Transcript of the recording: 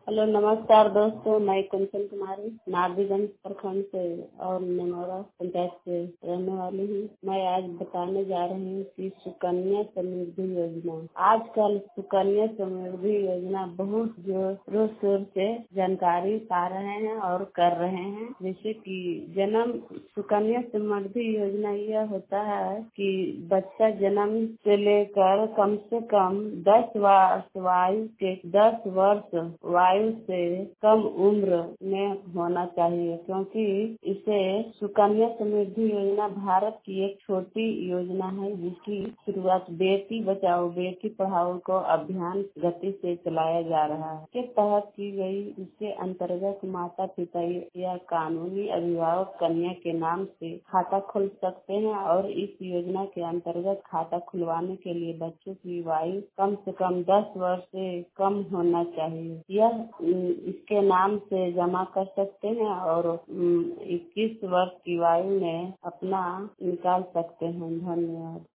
Hello नमस्कार दोस्तों, मैं कंचन कुमारी नारदीगंज प्रखंड से और नेमौरा पंचायत से रहने वाली हूँ। मैं आज बताने जा रही हूँ कि सुकन्या समृद्धि योजना। आजकल सुकन्या समृद्धि योजना बहुत जोरों शोर से जानकारी पा रहे हैं और कर रहे हैं। जैसे कि जन्म सुकन्या समृद्धि योजना यह होता है कि बच्चा जन्म से लेकर कम से कम 10 वर्ष आयु से कम उम्र में होना चाहिए, क्योंकि इसे सुकन्या समृद्धि योजना भारत की एक छोटी योजना है जिसकी शुरुआत बेटी बचाओ बेटी पढ़ाओ को अभियान गति से चलाया जा रहा है के तहत की गई। इसके अंतर्गत माता पिता या कानूनी अभिभावक कन्या के नाम से खाता खोल सकते हैं और इस योजना के अंतर्गत खाता खुलवाने के लिए बच्चों की आयु कम से कम 10 वर्ष से कम होना चाहिए। यह इसके नाम से जमा कर सकते हैं और 21 वर्ष की आयु में अपना निकाल सकते हैं। धन्यवाद।